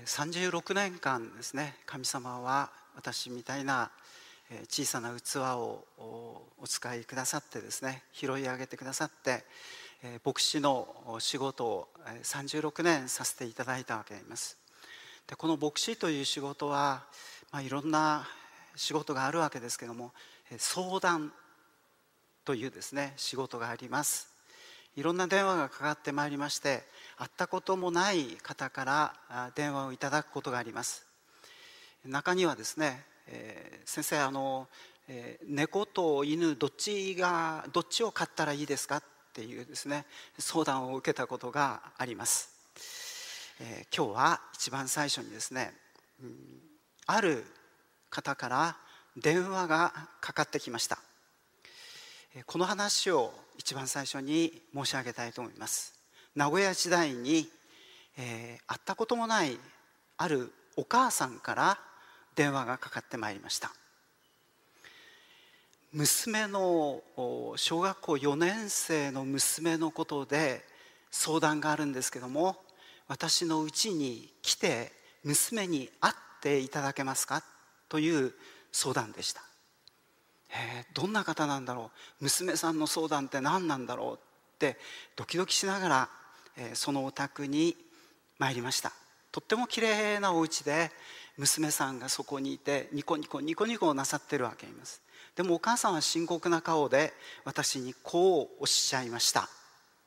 36年間ですね、神様は私みたいな小さな器をお使いくださってですね、拾い上げてくださって、牧師の仕事を36年させていただいたわけであります。でこの牧師という仕事は、いろんな仕事があるわけですけども、相談というですね仕事があります。いろんな電話がかかってまいりまして、会ったこともない方から電話をいただくことがあります。中にはですね、先生猫と犬どっちを飼ったらいいですかっていうですね相談を受けたことがあります。今日は一番最初にですね、ある方から電話がかかってきました。この話を一番最初に申し上げたいと思います。名古屋時代に、会ったこともないあるお母さんから電話がかかってまいりました。娘の小学校4年生の娘のことで相談があるんですけども、私の家に来て娘に会っていただけますかという相談でした。どんな方なんだろう、娘さんの相談って何なんだろうってドキドキしながら、そのお宅に参りました。とっても綺麗なお家で娘さんがそこにいてニコニコニコニコなさってるわけです。でもお母さんは深刻な顔で私にこうおっしゃいました。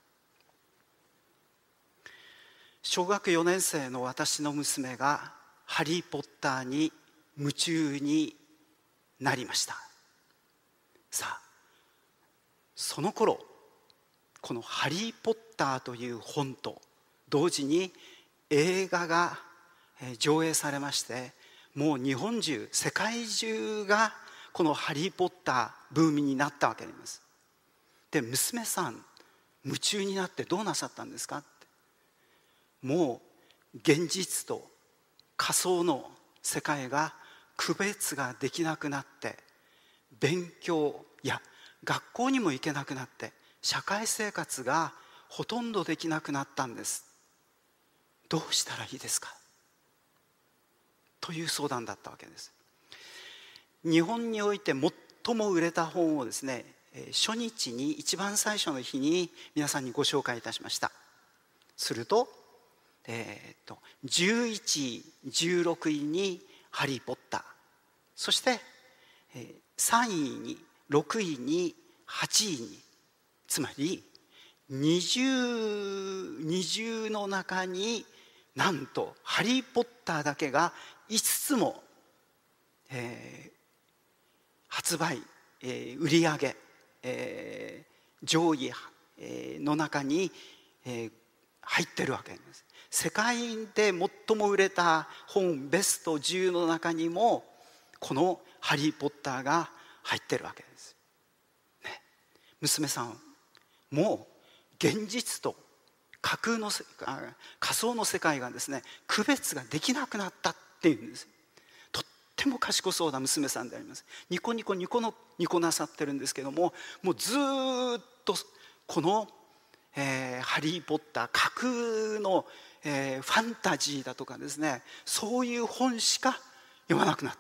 小学4年生の私の娘がハリー・ポッターに夢中になりました。さあ、その頃このハリー・ポッターという本と同時に映画が上映されまして、もう日本中世界中がこのハリー・ポッターブームになったわけです。で娘さん夢中になってどうなさったんですかって、もう現実と仮想の世界が区別ができなくなって、勉強や学校にも行けなくなって社会生活がほとんどできなくなったんです。どうしたらいいですかという相談だったわけです。日本において最も売れた本をですね、初日に一番最初の日に皆さんにご紹介いたしました。すると、11位16位にハリー・ポッター、そして3位に6位に8位に、つまり20の中になんとハリー・ポッターだけが5つも、発売、売り上げ、上位、の中に、入ってるわけです。世界で最も売れた本ベスト10の中にもこのハリー・ポッターが入ってるわけです、ね、娘さんもう現実と仮想の世界がですね区別ができなくなったっていうんです。とっても賢そうな娘さんであります。ニコニコニコなさってるんですけども、もうずっとこの、ハリー・ポッター架空の、ファンタジーだとかですね、そういう本しか読まなくなった。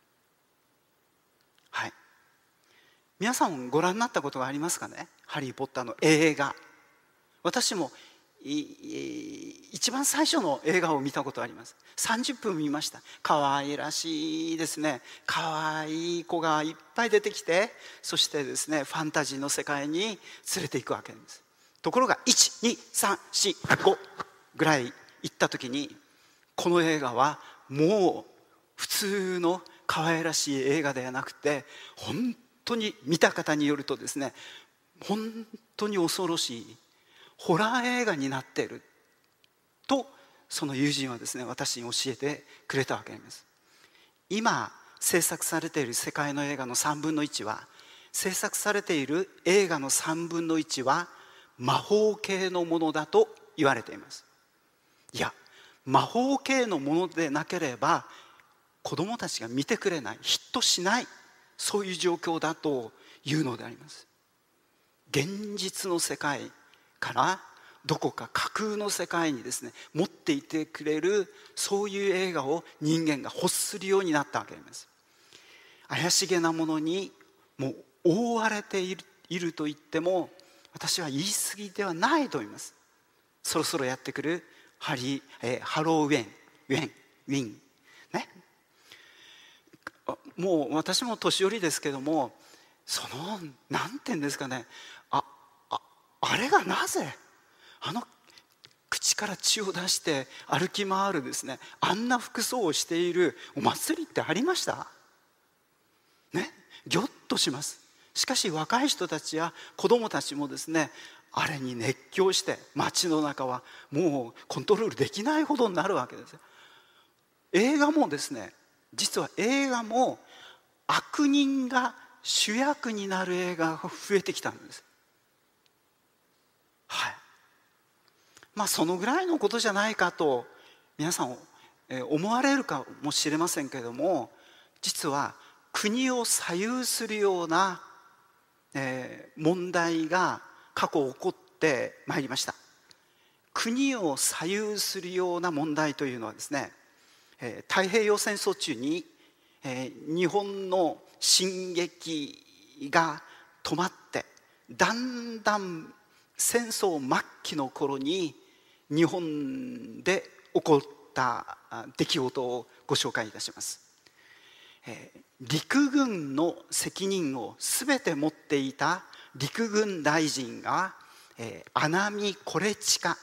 はい、皆さんご覧になったことがありますかね、ハリー・ポッターの映画。私も一番最初の映画を見たことあります。30分見ました。可愛らしいですね、可愛い子がいっぱい出てきて、そしてですねファンタジーの世界に連れていくわけです。ところが12345ぐらい行った時に、この映画はもう普通の可愛らしい映画ではなくて、本当に見た方によるとですね、本当に恐ろしいホラー映画になっていると、その友人はですね私に教えてくれたわけです。今制作されている世界の映画の3分の1は、制作されている映画の3分の1は魔法系のものだと言われています。いや、魔法系のものでなければ子どもたちが見てくれない、ヒットしない、そういう状況だというのであります。現実の世界からどこか架空の世界にですね持っていてくれる、そういう映画を人間が欲するようになったわけです。怪しげなものにもう覆われていると言っても私は言い過ぎではないと思います。そろそろやってくるハローウィンね、もう私も年寄りですけども、そのなんていうんですかね、あれがなぜ口から血を出して歩き回るですね、あんな服装をしているお祭りってありましたね。ぎょっとします。しかし若い人たちや子供たちもですね、あれに熱狂して街の中はもうコントロールできないほどになるわけです。映画もですね、実は映画も悪人が主役になる映画が増えてきたんです。はい。まあそのぐらいのことじゃないかと皆さん思われるかもしれませんけれども、実は国を左右するような問題が過去起こってまいりました。国を左右するような問題というのはですね、太平洋戦争中に日本の進撃が止まってだんだん戦争末期の頃に日本で起こった出来事をご紹介いたします。陸軍の責任を全て持っていた陸軍大臣が阿南コレチカ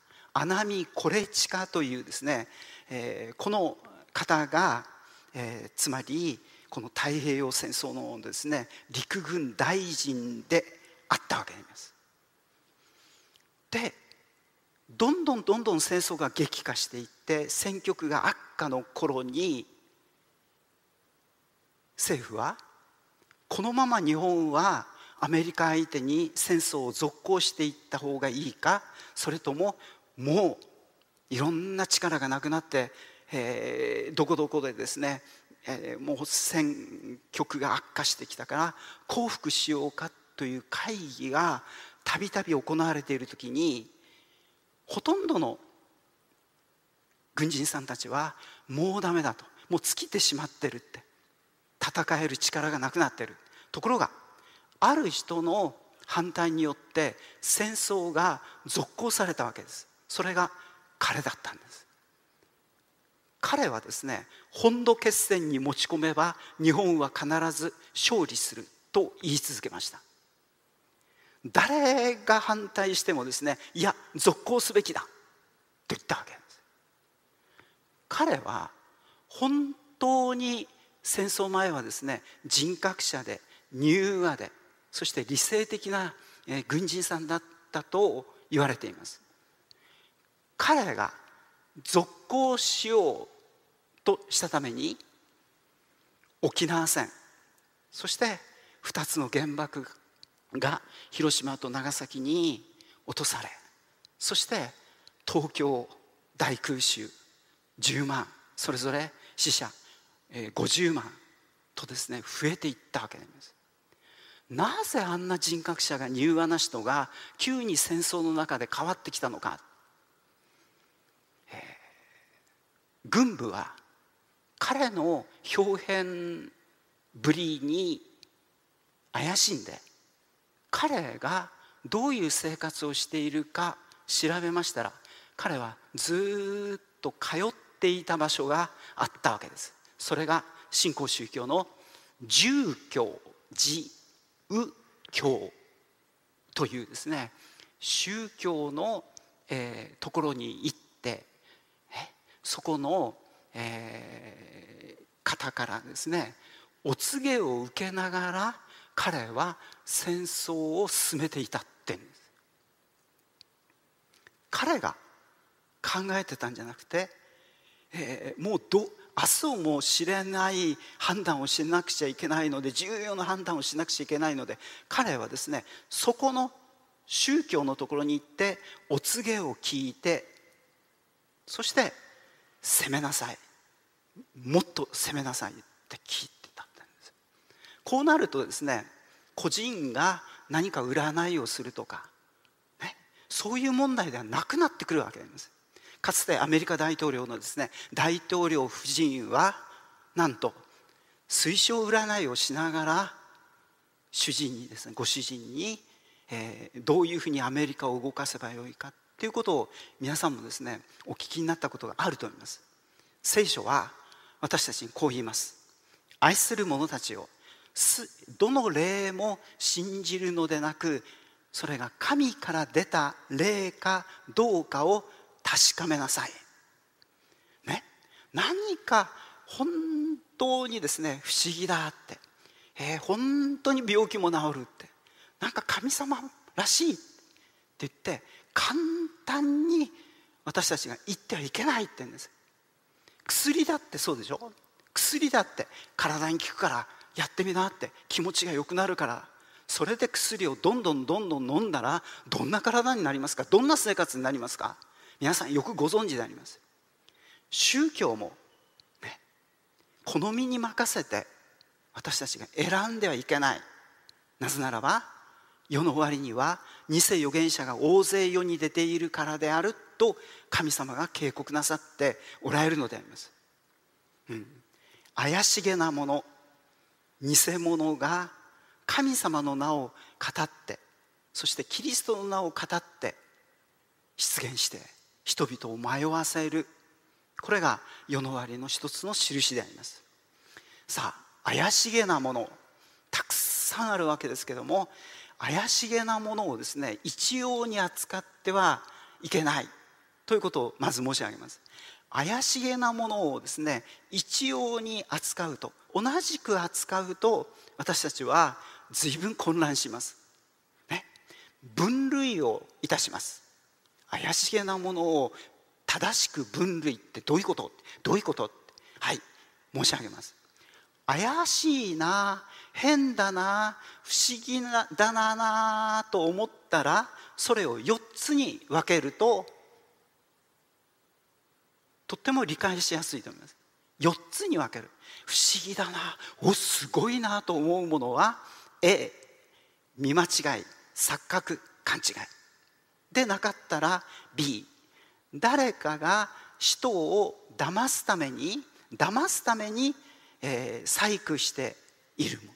というですね、この方が、つまりこの太平洋戦争のですね陸軍大臣であったわけです。でどんどん戦争が激化していって戦局が悪化の頃に政府はこのまま日本はアメリカ相手に戦争を続行していった方がいいか、それとももういろんな力がなくなって、どこどこでですね、もう戦局が悪化してきたから降伏しようかという会議がたびたび行われている時に、ほとんどの軍人さんたちはもうダメだと、もう尽きてしまってるって、戦える力がなくなってる。ところがある人の反対によって戦争が続行されたわけです。それが彼だったんです。彼はですね、本土決戦に持ち込めば日本は必ず勝利すると言い続けました。誰が反対してもですね、いや続行すべきだと言ったわけです。彼は本当に戦争前はですね、人格者で柔和で、そして理性的な軍人さんだったと言われています。彼が続行しようとしたために沖縄戦、そして2つの原爆が広島と長崎に落とされ、そして東京大空襲10万、それぞれ死者50万とですね増えていったわけです。なぜあんな人格者が柔和な人が急に戦争の中で変わってきたのか。軍部は彼の表現ぶりに怪しんで、彼がどういう生活をしているか調べましたら、彼はずっと通っていた場所があったわけです。それが新興宗教の住教寺右教というですね宗教の、ところに行って、そこの、方からですねお告げを受けながら彼は戦争を進めていたってんです。彼が考えてたんじゃなくて、もう明日をもう知れない判断をしなくちゃいけないので、重要な判断をしなくちゃいけないので、彼はですねそこの宗教のところに行ってお告げを聞いて、そして攻めなさい、もっと攻めなさいって聞いてたんです。こうなるとですね、個人が何か占いをするとか、 そういう問題ではなくなってくるわけです。かつてアメリカ大統領のですね、大統領夫人はなんと水晶占いをしながら主人にですね、ご主人に、どういうふうにアメリカを動かせばよいかということを皆さんもですね、お聞きになったことがあると思います。聖書は私たちにこう言います。愛する者たちをどの霊も信じるのでなく、それが神から出た霊かどうかを確かめなさい、ね、何か本当にですね不思議だって、本当に病気も治るって、なんか神様らしいって言って簡単に私たちが言ってはいけないって言うんです。薬だってそうでしょ。薬だって体に効くからやってみなって、気持ちが良くなるから、それで薬をどんどん飲んだらどんな体になりますか、どんな生活になりますか。皆さんよくご存知であります。宗教も、ね、好みに任せて私たちが選んではいけない。なぜならば世の終わりには偽預言者が大勢世に出ているからであると神様が警告なさっておられるのであります。怪しげなもの、偽物が神様の名を語って、そしてキリストの名を語って出現して人々を迷わせる、これが世の終わりの一つの印であります。さあ、怪しげなものたくさんあるわけですけども、怪しげなものをですね一様に扱ってはいけないということをまず申し上げます。怪しげなものをですね一様に扱うと、同じく扱うと私たちは随分混乱します、ね、分類をいたします。怪しげなものを正しく分類ってどういうこと、どういうこと、はい、申し上げます。怪しいな、変だな、不思議だなと思ったら、それを4つに分けるととっても理解しやすいと思います。4つに分ける。不思議だな、すごいなと思うものは A、 見間違い、錯覚、勘違いでなかったら B、 誰かが人を騙すために細工しているもの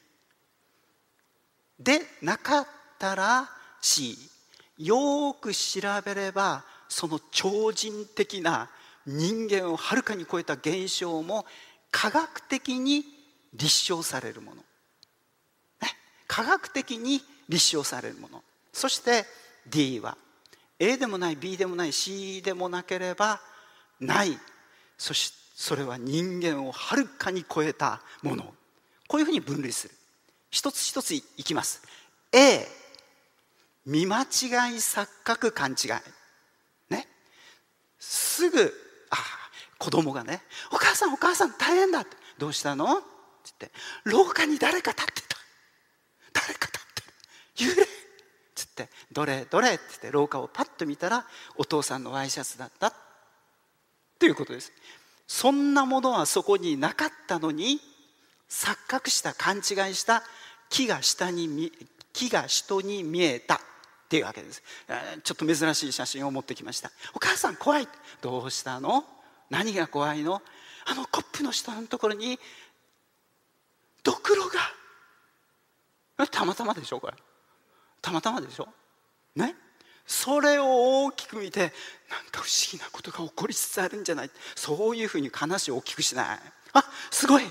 でなかったら C、 よく調べればその超人的な人間をはるかに超えた現象も科学的に立証されるもの、ね、科学的に立証されるもの。そして D は A でもない B でもない C でもなければない、それは人間をはるかに超えたもの、こういうふうに分類する。一つ一ついきます。 A、 見間違い、錯覚、勘違い、ね、すぐ子供がね、お母さん大変だって、どうしたのって言って、廊下に誰か立ってた、誰か立ってる、幽霊って言って、どれって言って廊下をパッと見たらお父さんのワイシャツだったということです。そんなものはそこになかったのに、錯覚した、勘違いした木が人に見えたっていうわけです。ちょっと珍しい写真を持ってきました。お母さん怖い、どうしたの、何が怖いの、コップの下のところにドクロが、たまたまでしょ、これたまたまでしょね。それを大きく見て、なんか不思議なことが起こりつつあるんじゃない、そういうふうに話を大きくしない。すごい、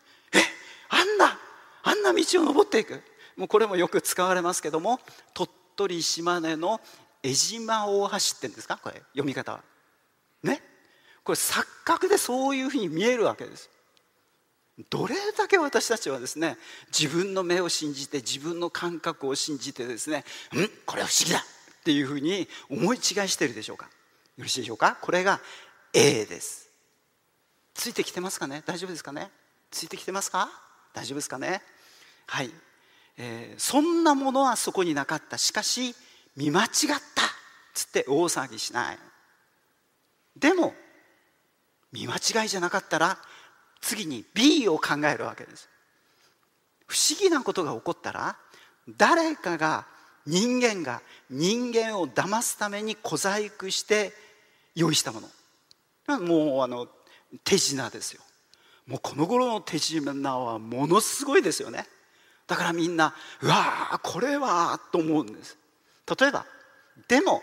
あんな道を登っていく。もうこれもよく使われますけども、鳥取島根の江島大橋って言うんですか、これ読み方はね。これ錯覚でそういうふうに見えるわけです。どれだけ私たちはですね、自分の目を信じて、自分の感覚を信じてですね、これは不思議だっていうふうに思い違いしているでしょうか。よろしいでしょうか。これが A です。ついてきてますかね、大丈夫ですかね、ついてきてますか、大丈夫ですかね。はい、そんなものはそこになかった。しかし見間違ったつって大騒ぎしない。でも見間違いじゃなかったら次に B を考えるわけです。不思議なことが起こったら、誰かが人間が人間を騙すために小細工して用意したもの、もう手品ですよ。もうこの頃の手品はものすごいですよね。だからみんなうわーこれはと思うんです。例えばでも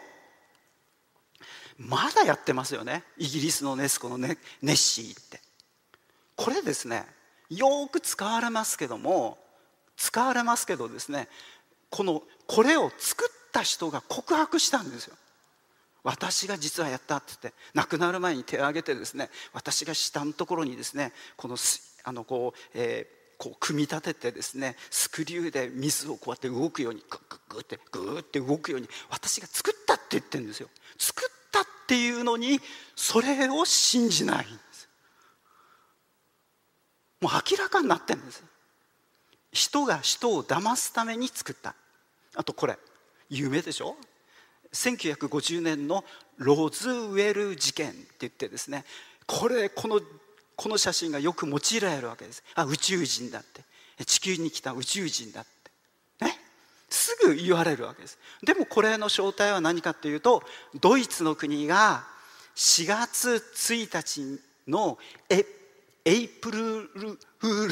まだやってますよね。イギリスのネスコのネッシーって、これですね、よく使われますけどですね、これを作った人が告白したんですよ。私が実はやったって言って、亡くなる前に手を挙げてですね、私が下のところにですね、こう組み立ててですね、スクリューで水をこうやって動くようにグーって動くように私が作ったって言ってるんですよ。作ったっていうのにそれを信じないんです。もう明らかになってるんです。人が人を騙すために作った。あとこれ有名でしょ。1950年のロズウェル事件って言ってですね、この写真がよく用いられるわけです。宇宙人だって、地球に来た宇宙人だってね、すぐ言われるわけです。でもこれの正体は何かというと、ドイツの国が4月1日のエイプリルフール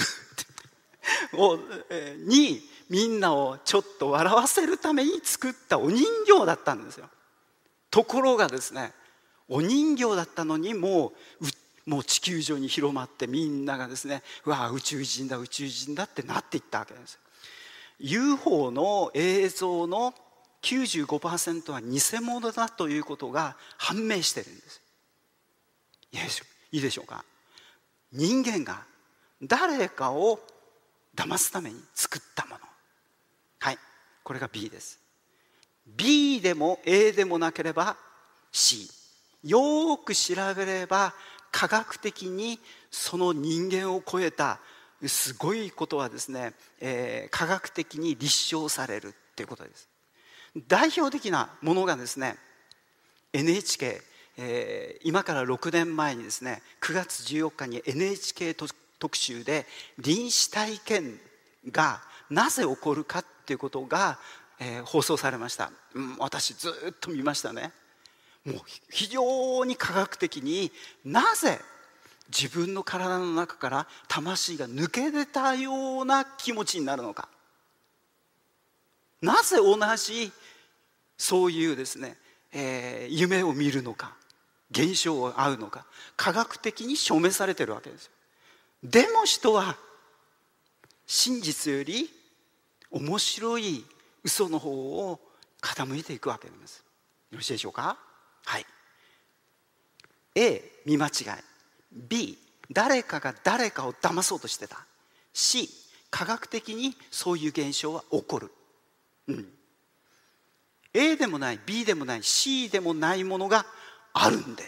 にみんなをちょっと笑わせるために作ったお人形だったんですよ。ところがですね、お人形だったのにもう地球上に広まって、みんながですね、うわ宇宙人だ宇宙人だってなっていったわけです。 UFO の映像の 95% は偽物だということが判明してるんです。いいでしょうか。人間が誰かを騙すために作ったもの、はい、これが B です。 B でも A でもなければ C、 よーく調べれば科学的にその人間を超えたすごいことはですね、科学的に立証されるっていうことです。代表的なものがですね、 NHK、今から6年前にですね、9月14日に NHK 特集で臨死体験がなぜ起こるかっていうことが、放送されました。私ずっと見ましたね。もう非常に科学的に、なぜ自分の体の中から魂が抜け出たような気持ちになるのか、なぜ同じそういうですね、夢を見るのか、現象を会うのか、科学的に証明されているわけですよ。でも人は真実より面白い嘘の方を傾いていくわけです。よろしいでしょうか。はい。 A 見間違い、 B 誰かが誰かを騙そうとしてた、 C 科学的にそういう現象は起こる。A でもない B でもない C でもないものがあるんです、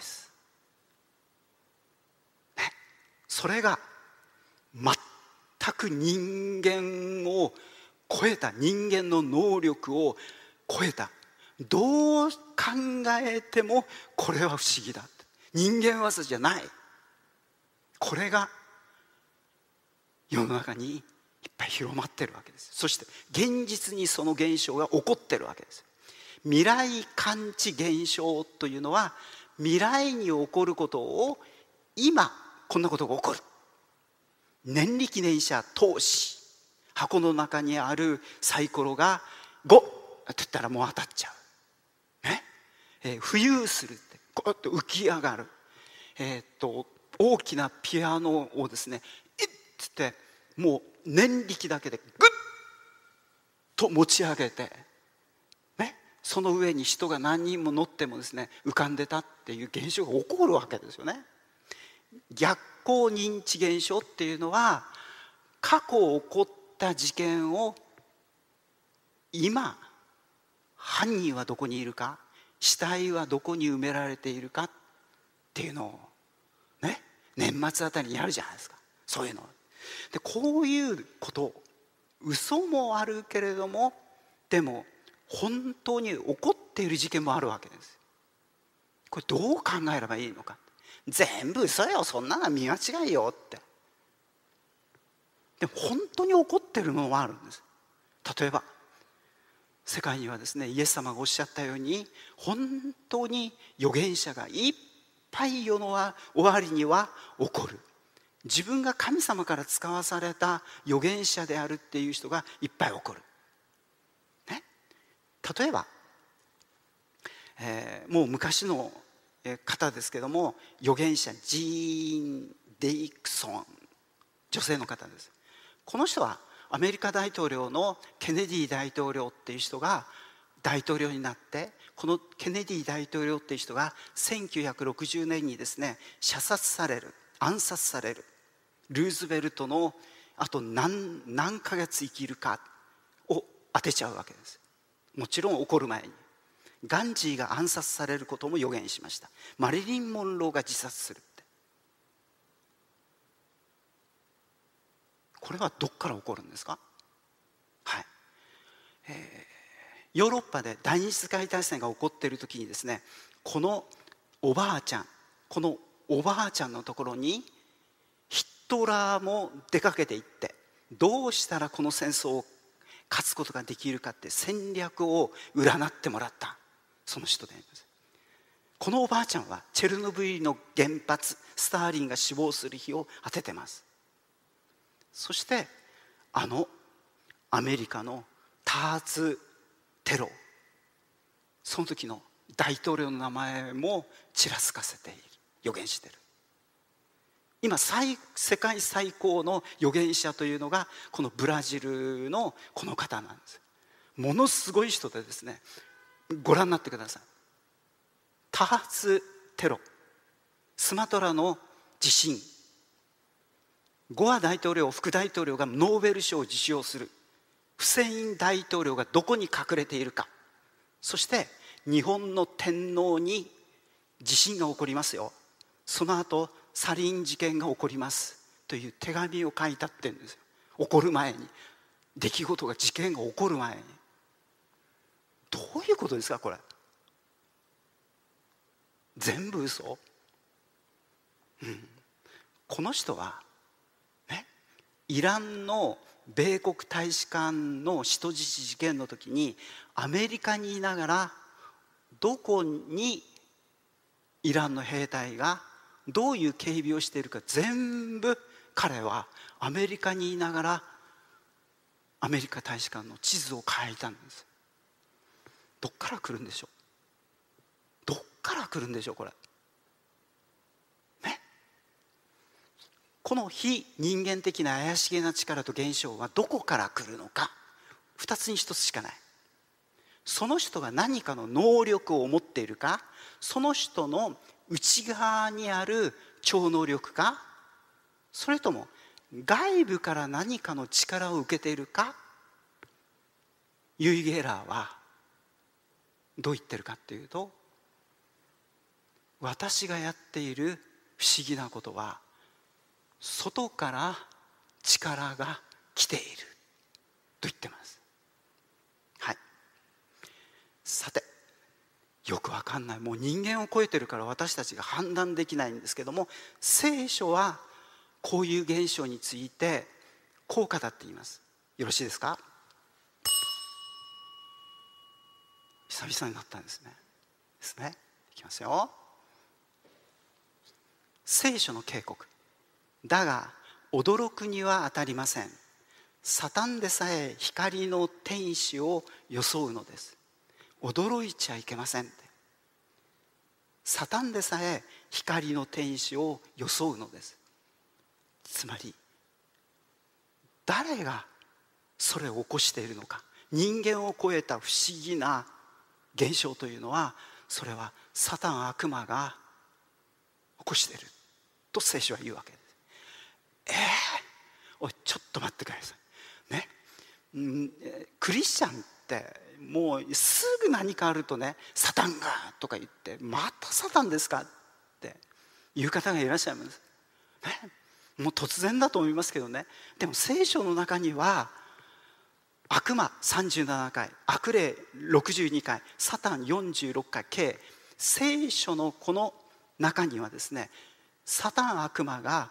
ね、それが全く人間を超えた、人間の能力を超えた、どう考えてもこれは不思議だ、人間技じゃない、これが世の中にいっぱい広まってるわけです。そして現実にその現象が起こってるわけです。未来感知現象というのは、未来に起こることを今こんなことが起こる、念力燃射投資、箱の中にあるサイコロが5って言ったらもう当たっちゃう、ね、浮遊するって、こうやって浮き上がる、大きなピアノをですね、ってもう念力だけでグッと持ち上げて、ね、その上に人が何人も乗ってもですね、浮かんでたっていう現象が起こるわけですよね。逆行認知現象っていうのは、過去起こった事件を今犯人はどこにいるか、死体はどこに埋められているかっていうのをね、年末あたりにやるじゃないですか、そういうので。こういうこと、嘘もあるけれども、でも本当に起こっている事件もあるわけです。これどう考えればいいのか。全部嘘よ、そんなの見間違いよって。でも本当に起こってるのもあるんです。例えば世界にはですね、イエス様がおっしゃったように、本当に預言者がいっぱい世の終わりには起こる。自分が神様から使わされた預言者であるっていう人がいっぱい起こる、ね、例えば、もう昔の方ですけども、預言者ジーン・デイクソン、女性の方です。この人はアメリカ大統領のケネディ大統領っていう人が大統領になって、このケネディ大統領っていう人が1960年にですね、射殺される、暗殺される。ルーズベルトのあと何ヶ月生きるかを当てちゃうわけです。もちろん起こる前にガンジーが暗殺されることも予言しました。マリリン・モンローが自殺するって。これはどっから起こるんですか？はい、ヨーロッパで第二次世界大戦が起こっている時にですね、このおばあちゃんのところにヒットラーも出かけていって、どうしたらこの戦争を勝つことができるかって戦略を占ってもらった、その人であります。このおばあちゃんはチェルノブイリの原発、スターリンが死亡する日を当ててます。そしてアメリカの多発テロ、その時の大統領の名前もちらつかせている、予言している。今世界最高の預言者というのがこのブラジルのこの方なんです。ものすごい人でですね、ご覧になってください。多発テロ、スマトラの地震、ゴア大統領副大統領がノーベル賞を受賞する、フセイン大統領がどこに隠れているか、そして日本の天皇に地震が起こりますよ、その後サリン事件が起こりますという手紙を書いたってんですよ。起こる前に、出来事が、事件が起こる前に。どういうことですかこれ。全部嘘、この人はね、イランの米国大使館の人質事件の時にアメリカにいながら、どこにイランの兵隊がどういう警備をしているか全部彼はアメリカにいながらアメリカ大使館の地図を書いたんです。どっから来るんでしょう、どっから来るんでしょうこれね。この非人間的な怪しげな力と現象はどこから来るのか、二つに一つしかない。その人が何かの能力を持っているか、その人の内側にある超能力か、それとも外部から何かの力を受けているか。ユイ・ゲラーはどう言ってるかっていうと、私がやっている不思議なことは外から力が来ていると言ってます。はい、さて、よくわかんない、もう人間を超えてるから私たちが判断できないんですけども、聖書はこういう現象についてこう語っています。よろしいですか？久々になったんですね。いきますよ。聖書の警告。だが驚くには当たりません。サタンでさえ光の天使を装うのです。驚いちゃいけませんって。サタンでさえ光の天使を装うのです。つまり誰がそれを起こしているのか、人間を超えた不思議な現象というのは、それはサタン、悪魔が起こしていると聖書は言うわけです。おいちょっと待ってくださいね。クリスチャンってもうすぐ何かあるとね、サタンがとか言って、またサタンですかっていう方がいらっしゃいます、ね、もう突然だと思いますけどね。でも聖書の中には悪魔37回、悪霊62回、サタン46回、計聖書のこの中にはですね、サタン、悪魔が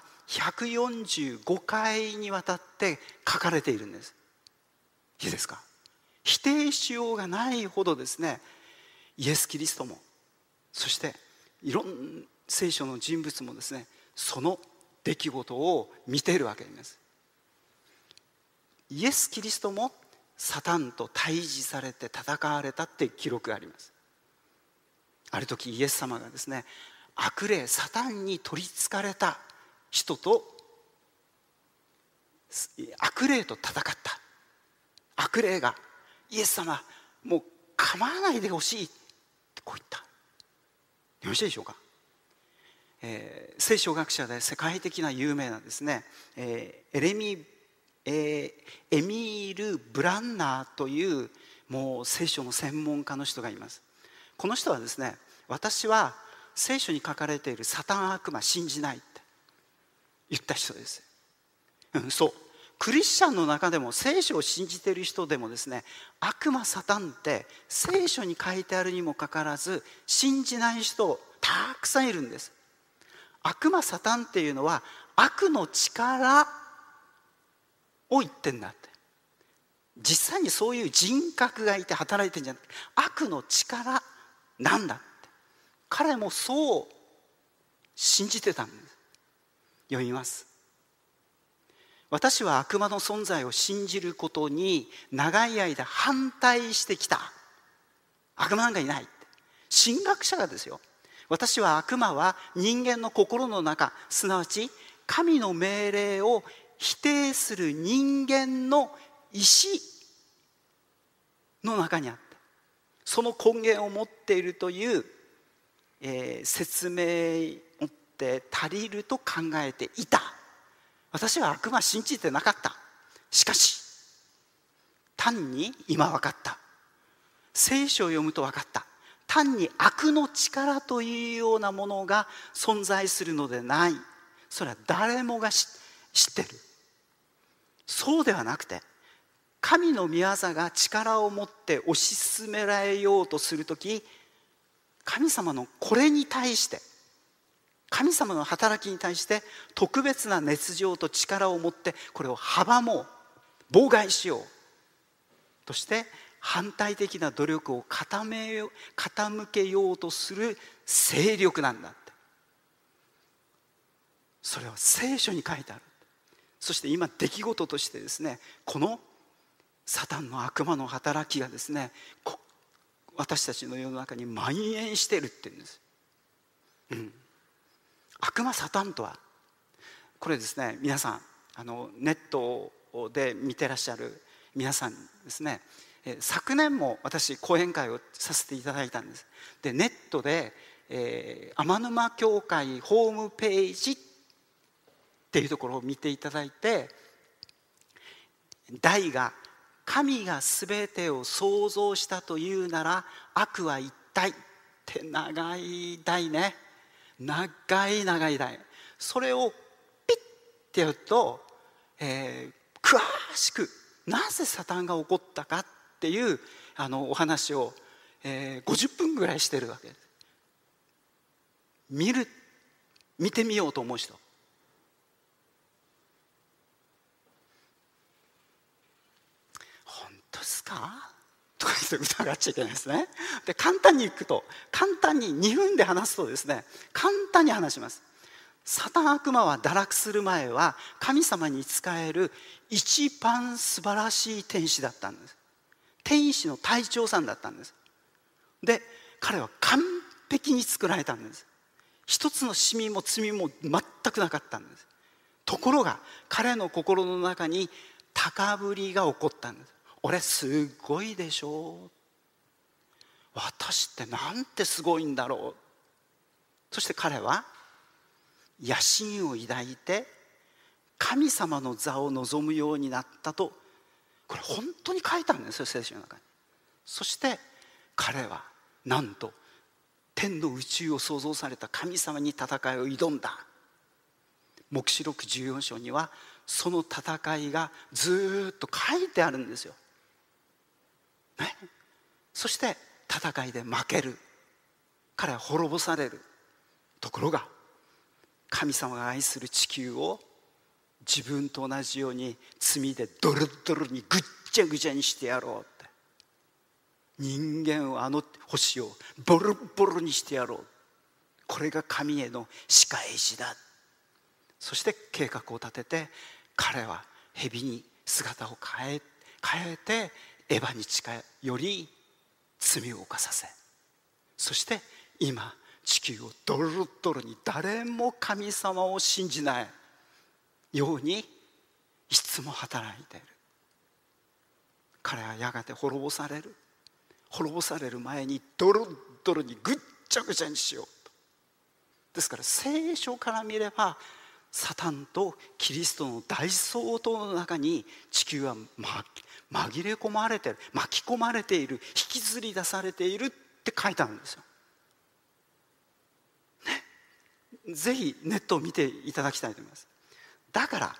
145回にわたって書かれているんです。いいですか？ 否定しようがないほどですね、イエス・キリストも、そしていろんな聖書の人物もですね、その出来事を見ているわけです。イエス・キリストもサタンと対峙されて戦われたっていう記録があります。ある時イエス様がですね、悪霊サタンに取りつかれた人と悪霊と戦った。悪霊がイエス様もう構わないでほしいってこう言った。よろしいでしょうか。聖書学者で世界的な有名なですね、エミール・ブランナーというもう聖書の専門家の人がいます。この人はですね、私は聖書に書かれているサタン悪魔信じないって言った人です。そう、クリスチャンの中でも聖書を信じている人でもですね、悪魔サタンって聖書に書いてあるにもかかわらず信じない人たくさんいるんです。悪魔サタンっていうのは悪の力を言ってんだって。実際にそういう人格がいて働いてるんじゃなくて、悪の力なんだって彼もそう信じてたんです。読みます。私は悪魔の存在を信じることに長い間反対してきた。悪魔なんかいないって。神学者がですよ、私は悪魔は人間の心の中、すなわち神の命令を否定する人間の意志の中にあって、その根源を持っているという、説明を持って足りると考えていた。私は悪魔信じてなかった。しかし単に今分かった。聖書を読むと分かった。単に悪の力というようなものが存在するのでない。それは誰もが知ってる。そうではなくて、神の御業が力を持って推し進められようとするとき、神様のこれに対して、神様の働きに対して特別な熱情と力を持ってこれを阻もう、妨害しようとして反対的な努力を傾けようとする勢力なんだって。それは聖書に書いてある。そして今出来事としてですね、このサタンの悪魔の働きがですね、私たちの世の中に蔓延しているっていうんです。悪魔サタンとは、これですね、皆さんネットで見てらっしゃる皆さんですね、昨年も私講演会をさせていただいたんです。でネットで、天沼教会ホームページっていうところを見ていただいて、題が神がすべてを創造したというなら悪は一体って長い題ね。長い題。それをピッてやると、詳しくなぜサタンが起こったかっていうお話を、50分ぐらいしてるわけです。見てみようと思う人、本当ですかとか言って疑っちゃいけないですね。で簡単にいくと、簡単に2分で話すとですね、簡単に話します。サタン悪魔は堕落する前は神様に仕える一番素晴らしい天使だったんです。天使の隊長さんだったんです。で彼は完璧に作られたんです。一つのシミも罪も全くなかったんです。ところが彼の心の中に高ぶりが起こったんです。俺すごいでしょう、私ってなんてすごいんだろう。そして彼は野心を抱いて神様の座を望むようになったと、これ本当に書いたんですよ、聖書の中に。そして彼はなんと天の宇宙を創造された神様に戦いを挑んだ。黙示録14章にはその戦いがずっと書いてあるんですよ、ね、そして戦いで負ける。彼は滅ぼされる。ところが神様が愛する地球を自分と同じように罪でドルドルにぐっちゃぐちゃにしてやろうって人間をあの星をボロボロにしてやろう、これが神への仕返しだ。そして計画を立てて、彼は蛇に姿を変えてエヴァに近寄り罪を犯させ、そして今地球をドロドロに、誰も神様を信じないようにいつも働いている。彼はやがて滅ぼされる。滅ぼされる前にドロドロにぐっちゃぐちゃにしようと。ですから聖書から見れば、サタンとキリストの大争闘の中に地球は紛れ込まれている、巻き込まれている、引きずり出されているって書いてあるんですよ、ね、ぜひネットを見ていただきたいと思います。だから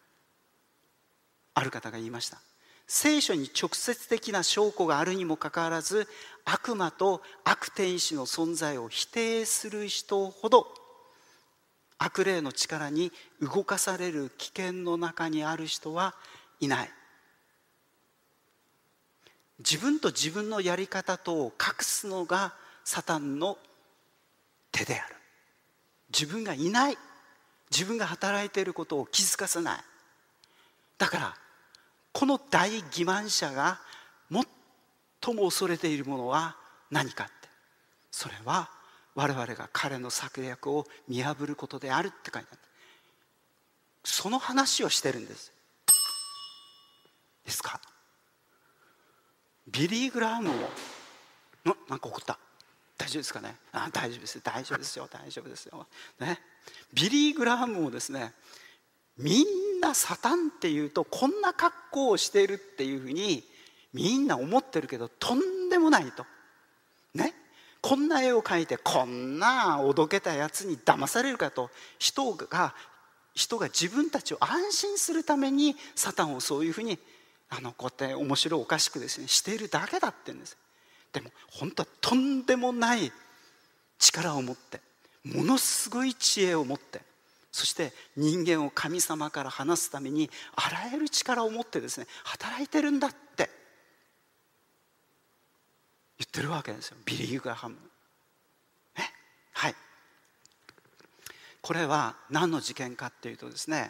ある方が言いました。聖書に直接的な証拠があるにもかかわらず、悪魔と悪天使の存在を否定する人ほど悪霊の力に動かされる危険の中にある人はいない。自分と自分のやり方とを隠すのがサタンの手である。自分がいない、自分が働いていることを気づかせない。だからこの大欺瞞者が最も恐れているものは何かって、それは我々が彼の策略を見破ることであるって書いてある。その話をしてるんですか。ビリー・グラハムをなんか怒った、大丈夫ですかね。大丈夫です、大丈夫ですよ、大丈夫ですよ、ね、ビリー・グラハムをですね、みんなサタンっていうとこんな格好をしているっていうふうにみんな思ってるけど、とんでもないとね。こんな絵を描いてこんなおどけたやつに騙されるかと、人が自分たちを安心するためにサタンをそういうふうにこうやって面白おかしくですねしているだけだって言うんです。でも本当はとんでもない力を持って、ものすごい知恵を持って、そして人間を神様から離すためにあらゆる力を持ってですね働いてるんだって言ってるわけですよ、ビリー・グラハム、ね、はい。これは何の事件かっていうとですね、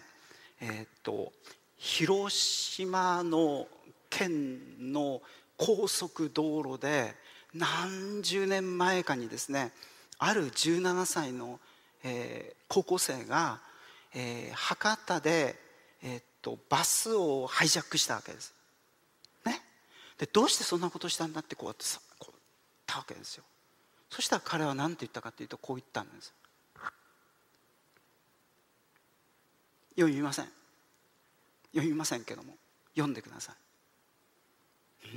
広島の県の高速道路で何十年前かにですね、ある17歳の、高校生が、博多で、バスをハイジャックしたわけです、ね、でどうしてそんなことしたんだってこうやってこう言ったわけですよ。そしたら彼は何て言ったかというと、こう言ったんです。読みませんけども読んでください、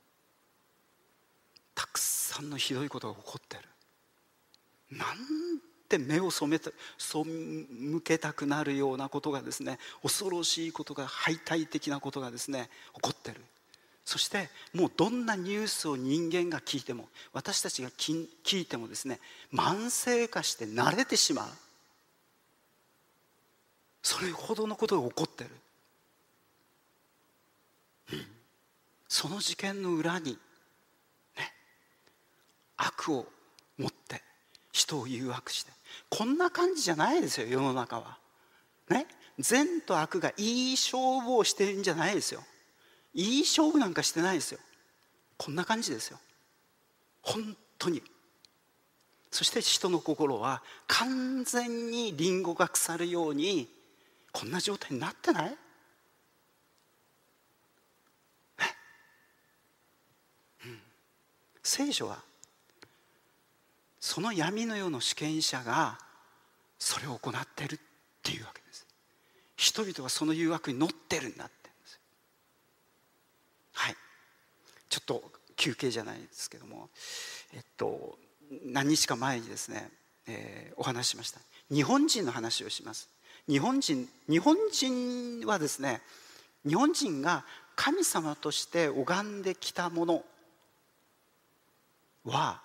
たくさんのひどいことが起こってる。なんて目を背けたくなるようなことがですね、恐ろしいことが、敗退的なことがですね起こってる。そしてもうどんなニュースを人間が聞いても、私たちが聞いてもですね、慢性化して慣れてしまう、それほどのことが起こってる、その事件の裏に、ね、悪を持って人を誘惑して、こんな感じじゃないですよ世の中は、ね、善と悪がいい勝負をしてるんじゃないですよ。いい勝負なんかしてないですよ。こんな感じですよ本当に。そして人の心は完全にリンゴが腐るようにこんな状態になってない？聖書はその闇の世の主権者がそれを行っているっていうわけです。人々はその誘惑に乗ってるんだって言うんです。はい、ちょっと休憩じゃないですけども、何日か前にですね、お話ししました日本人の話をします。日本人はですね、日本人が神様として拝んできたものは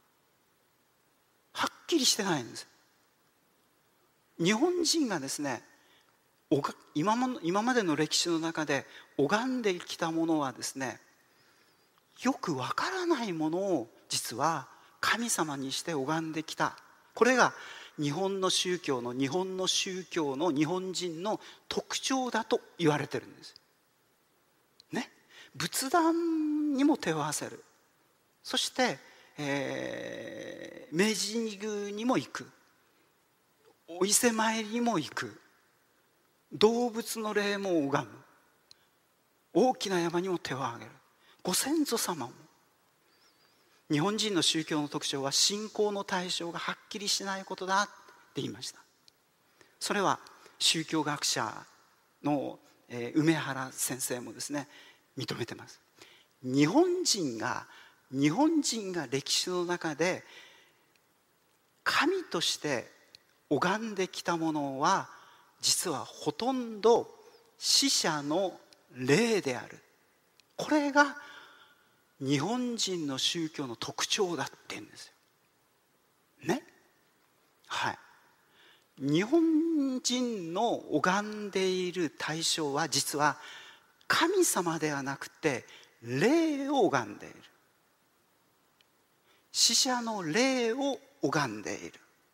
はっきりしてないんです。日本人がですね、今までの歴史の中で拝んできたものはですね、 よくわからないものを実は神様にして拝んできた。これが日本人の特徴だと言われてるんですね。仏壇にも手を合わせる。そして、明治神宮にも行く、お伊勢参りにも行く、動物の霊も拝む、大きな山にも手を挙げる、ご先祖様も。日本人の宗教の特徴は信仰の対象がはっきりしないことだって言いました。それは宗教学者の梅原先生もですね認めてます。日本人が歴史の中で神として拝んできたものは実はほとんど死者の霊である。これが日本人の宗教の特徴だって言うんですよね。はい。日本人の拝んでいる対象は実は神様ではなくて霊を拝んでいる。死者の霊を拝んでいる。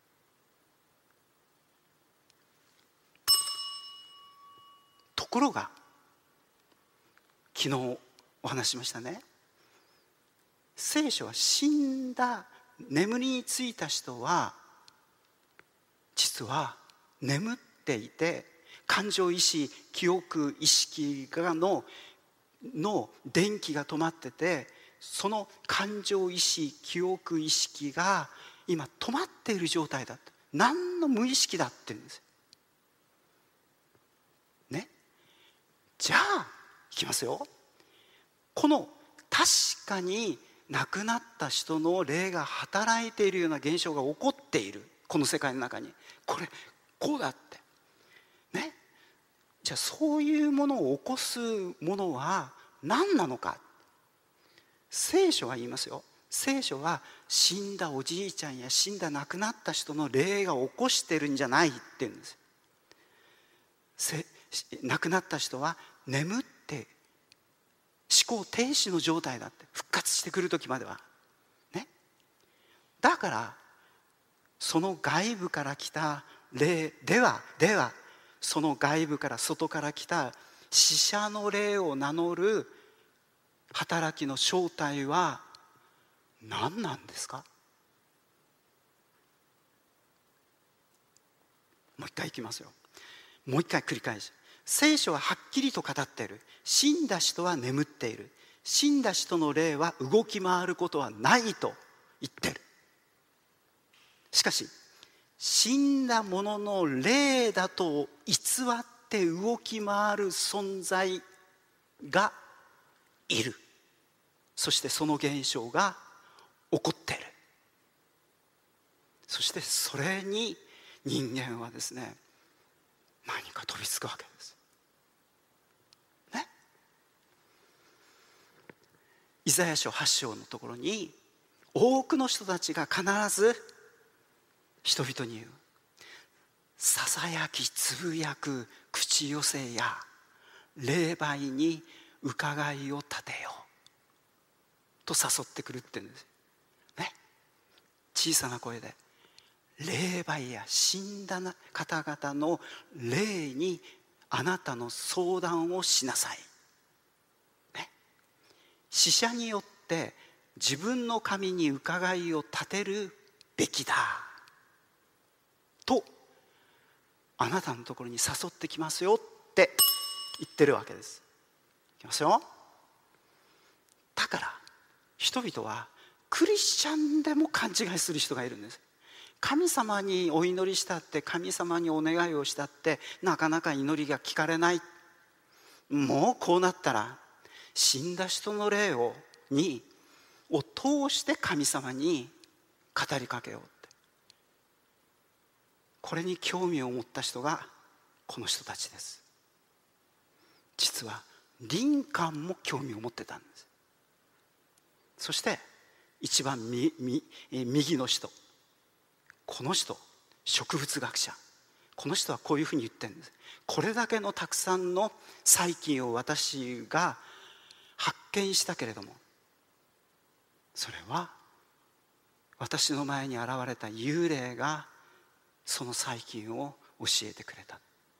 ところが昨日お話ししましたね。聖書は死んだ眠りについた人は実は眠っていて、感情意志記憶意識の電気が止まってて、その感情意志記憶意識が今止まっている状態だと。何の無意識だって言うんですね。じゃあいきますよ。この確かに亡くなった人の霊が働いているような現象が起こっているこの世界の中に、これこうだってね。じゃあそういうものを起こすものは何なのか。聖書は言いますよ。聖書は死んだおじいちゃんや死んだ亡くなった人の霊が起こしてるんじゃないって言うんです。亡くなった人は眠って思考停止の状態だって、復活してくる時まではね。だからその外部から来た霊ではその外部から外から来た死者の霊を名乗る働きの正体は何なんですか。もう一回いきますよ。もう一回繰り返し。聖書ははっきりと語っている。死んだ人は眠っている。死んだ人の霊は動き回ることはないと言ってる。しかし死んだ者の霊だと偽って動き回る存在がいる。そしてその現象が起こっている。そしてそれに人間はですね何か飛びつくわけですね。イザヤ書8章のところに多くの人たちが必ず人々に言う。ささやきつぶやく口寄せや霊媒に伺いを立てよと誘ってくるって言うんですね。小さな声で霊媒や死んだ方々の霊にあなたの相談をしなさい、ね、死者によって自分の神に伺いを立てるべきだとあなたのところに誘ってきますよって言ってるわけです。いきますよ。だから人々はクリスチャンでも勘違いする人がいるんです。神様にお祈りしたって神様にお願いをしたってなかなか祈りが聞かれない。もうこうなったら死んだ人の霊を通して神様に語りかけようって、これに興味を持った人がこの人たちです。実はリンカンも興味を持ってたんです。そして一番右の人、この人植物学者、この人はこういうふうに言ってるんです。これだけのたくさんの細菌を私が発見したけれどもそれは私の前に現れた幽霊がその細菌を教えてくれた。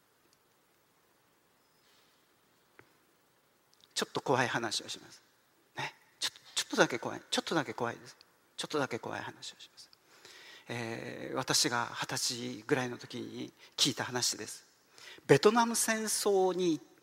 ちょっと怖い話をします、ね、ちょっとだけ怖い、ちょっとだけ怖いです。ちょっとだけ怖い話をします。私が20歳ぐらいの時に聞いた話です。ベトナム戦争に行った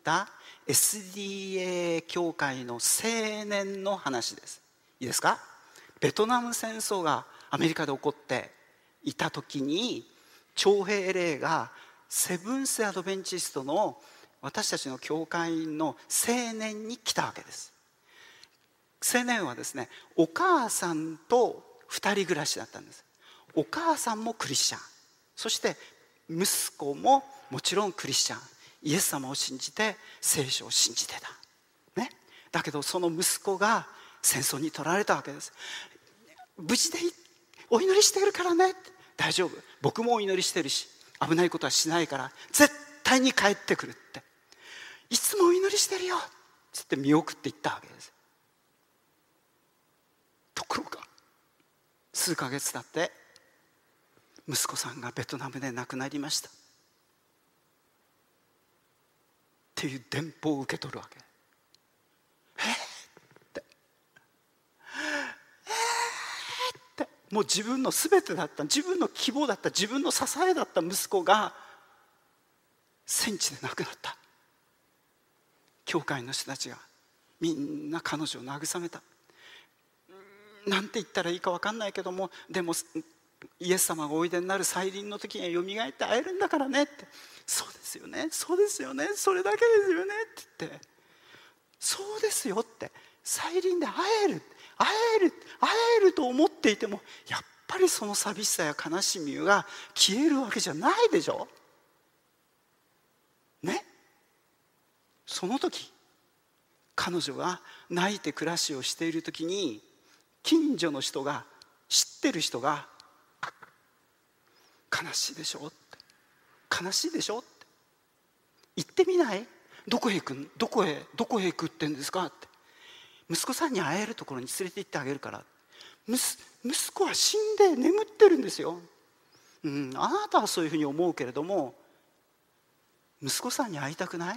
SDA 教会の青年の話です。いいですか。ベトナム戦争がアメリカで起こっていた時に、徴兵令がセブンス・アドベンチストの私たちの教会の青年に来たわけです。青年はですね、お母さんと2人暮らしだったんです。お母さんもクリスチャン、そして息子ももちろんクリスチャン、イエス様を信じて聖書を信じてた、ね、だけどその息子が戦争に取られたわけです。無事でお祈りしてるからね、大丈夫、僕もお祈りしてるし危ないことはしないから絶対に帰ってくるって、いつもお祈りしてるよっつって見送っていったわけです。ところが数ヶ月経って息子さんがベトナムで亡くなりましたっていう電報を受け取るわけ。ってもう自分の全てだった、自分の希望だった、自分の支えだった息子が戦地で亡くなった。教会の人たちがみんな彼女を慰めた。なんて言ったらいいか分かんないけども、でもイエス様がおいでになる再臨の時にはよみがえって会えるんだからねって。そうですよね、そうですよね、それだけですよねって言って、そうですよって、再臨で会えると思っていても、やっぱりその寂しさや悲しみが消えるわけじゃないでしょね。その時彼女が泣いて暮らしをしている時に、近所の人が、知ってる人が、悲しいでしょって、悲しいでしょって、行ってみない？どこへ行くってんですかって、息子さんに会えるところに連れて行ってあげるから。息子は死んで眠ってるんですよ、あなたはそういうふうに思うけれども、息子さんに会いたくない？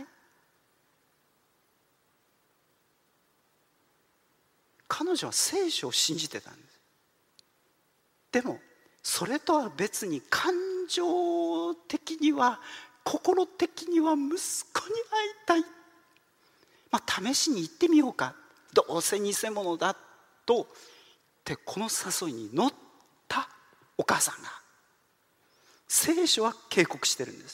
彼女は聖書を信じてたんです。でもそれとは別に感情的には、心的には息子に会いたい、試しに行ってみようか、どうせ偽物だとってこの誘いに乗ったお母さんが、聖書は警告してるんです。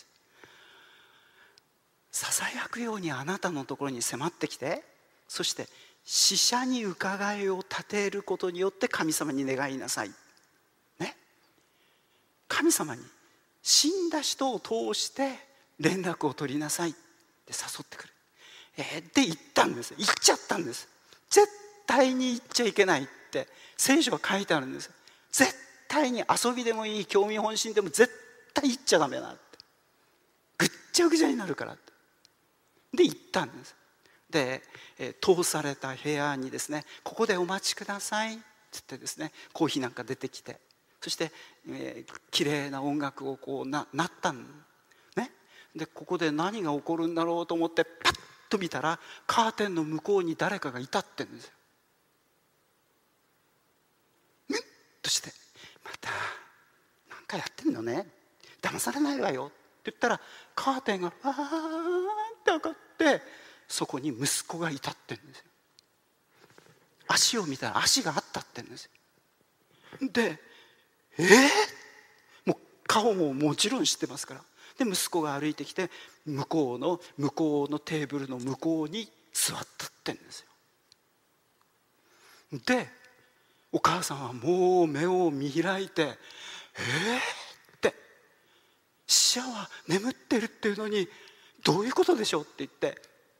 ささやくようにあなたのところに迫ってきて、そして死者に伺いを立てることによって神様に願いなさい、ね、神様に死んだ人を通して連絡を取りなさいって誘ってくる。で行ったんです。行っちゃったんです。絶対に行っちゃいけないって聖書が書いてあるんです。絶対に遊びでもいい、興味本心でも絶対行っちゃダメだって、ぐっちゃぐちゃになるからって。で行ったんです。で、通された部屋にですね、ここでお待ちくださいって言ってですね、コーヒーなんか出てきて、そして、綺麗な音楽をこうなったんね。でここで何が起こるんだろうと思ってパッと見たら、カーテンの向こうに誰かがいたってんですよ。ムッとして、また何かやってんのね、騙されないわよって言ったら、カーテンがわーって上がって、そこに息子がいたってんですよ。足を見たら足があったってんですよ。でもう顔ももちろん知ってますから。で息子が歩いてきて、向こうのテーブルの向こうに座ったってんですよ。でお母さんはもう目を見開いて、って死者は眠ってるっていうのにどういうことでしょうって言って、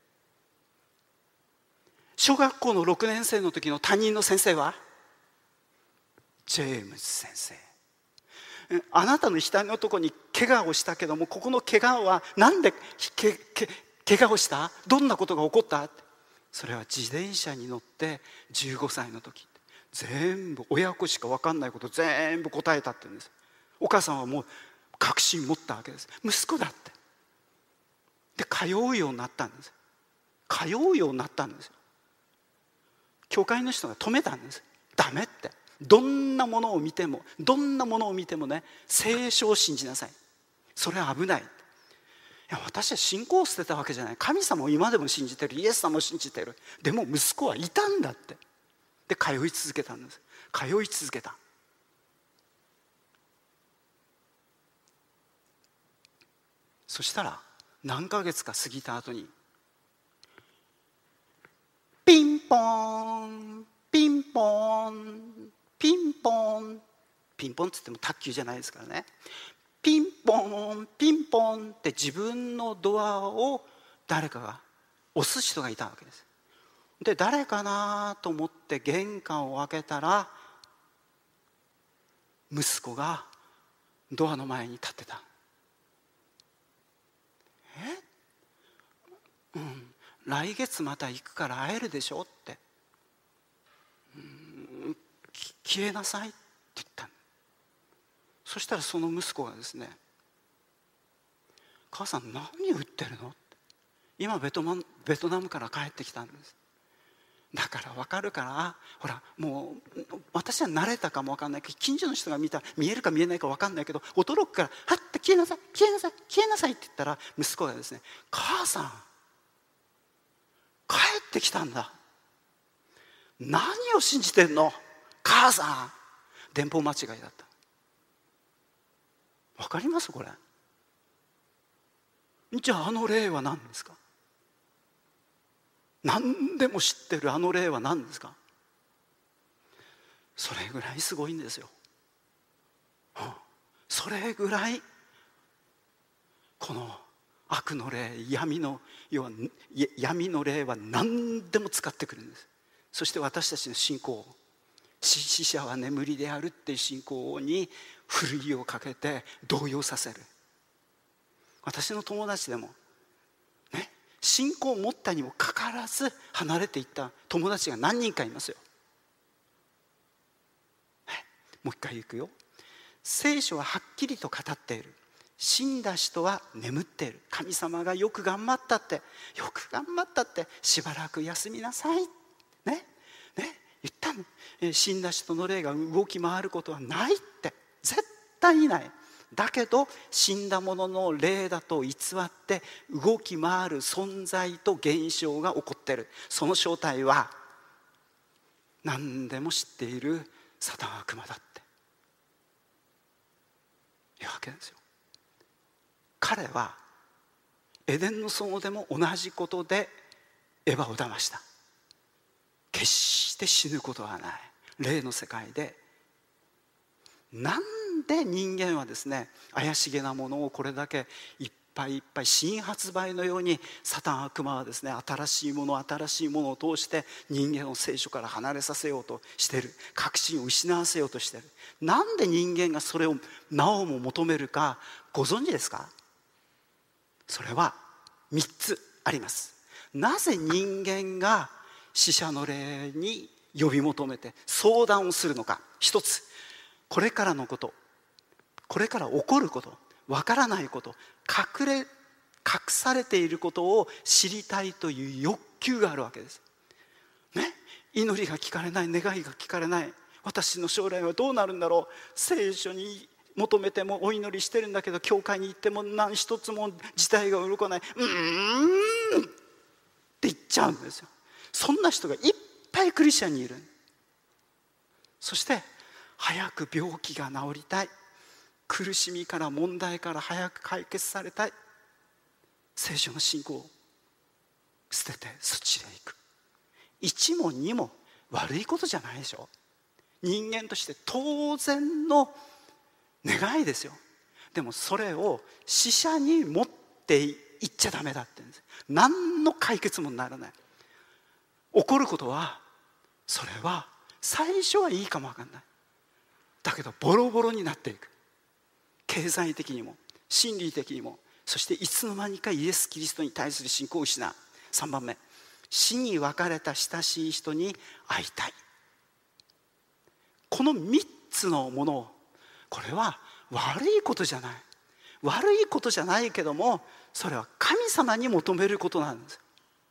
小学校の6年生の時の担任の先生はジェームズ先生、あなたの額のところに怪我をしたけども、ここの怪我はなんで怪我をした？どんなことが起こった？それは自転車に乗って15歳の時、 全部親子しか分かんないこと全部答えたって言うんです。お母さんはもう確信持ったわけです。息子だって。で通うようになったんです。通うようになったんですよ。教会の人が止めたんです。ダメって。どんなものを見てもね、聖書を信じなさい。それは危ない。いや、私は信仰を捨てたわけじゃない。神様を今でも信じてる。イエス様を信じてる。でも息子はいたんだって。で通い続けたんです。通い続けた。そしたら何ヶ月か過ぎた後に、ピンポーンピンポーンピンポーン、ピンポンって言っても卓球じゃないですからね。ピンポンピンポンって自分のドアを誰かが押す人がいたわけです。で誰かなと思って玄関を開けたら、息子がドアの前に立ってた。来月また行くから会えるでしょって。消えなさいって言ったの。そしたらその息子がですね、母さん何を言ってるのって。今ベトナムから帰ってきたんです。だから分かるから、ほらもう私は慣れたかも分かんないけど、近所の人が見たら見えるか見えないか分かんないけど驚くから、はって消えなさい消えなさい消えなさいって言ったら、息子がですね、母さん帰ってきたんだ、何を信じてんの母さん。電報間違いだった。分かりますこれ。じゃああの霊は何ですか。何でも知ってるあの霊は何ですか。それぐらいすごいんですよ。それぐらいこの悪の霊、闇の霊は何でも使ってくるんです。そして私たちの信仰、死者は眠りであるっていう信仰にふるいをかけて動揺させる。私の友達でもね、信仰を持ったにもかかわらず離れていった友達が何人かいますよ。もう一回いくよ。聖書ははっきりと語っている。死んだ人は眠っている。神様がよく頑張ったってしばらく休みなさいね言ったの。死んだ人の霊が動き回ることはないって、絶対にない。だけど死んだ者の霊だと偽って動き回る存在と現象が起こっている。その正体は何でも知っているサタン悪魔だっていうわけですよ。彼はエデンの園でも同じことでエヴァを騙した。決して死ぬことはない。霊の世界でなんで人間はですね、怪しげなものをこれだけいっぱい新発売のようにサタン悪魔はですね、新しいものを通して人間を聖書から離れさせようとしている。確信を失わせようとしている。なんで人間がそれをなおも求めるかご存知ですか。それは3つあります。なぜ人間が死者の霊に呼び求めて相談をするのか。一つ、これからのこと、これから起こること、わからないこと、隠されていることを知りたいという欲求があるわけですね。祈りが聞かれない、願いが聞かれない、私の将来はどうなるんだろう、聖書に求めてもお祈りしてるんだけど教会に行っても何一つも事態が動かない、って言っちゃうんですよ。そんな人がいっぱいクリスチャンにいる。そして早く病気が治りたい、苦しみから問題から早く解決されたい。聖書の信仰を捨ててそっちへ行く。一も二も悪いことじゃないでしょ。人間として当然の願いですよ。でもそれを死者に持っていっちゃダメだって言うんです。何の解決もならない。起こることは、それは最初はいいかもわかんない。だけどボロボロになっていく。経済的にも心理的にも、そしていつの間にかイエス・キリストに対する信仰を失う。3番目、死に別れた親しい人に会いたい。 この3つのもの、これは悪いことじゃない、悪いことじゃないけども、それは神様に求めることなんです。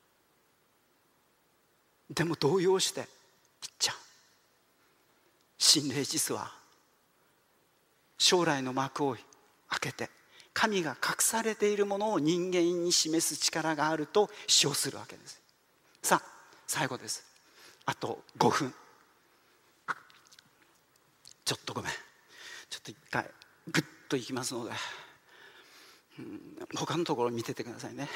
でも動揺して言っちゃう。心霊実は将来の幕を開けて、神が隠されているものを人間に示す力があると主張するわけです。さあ最後です。あと5分。ちょっとごめん、ちょっと一回グッといきますので、他のところ見ててくださいね。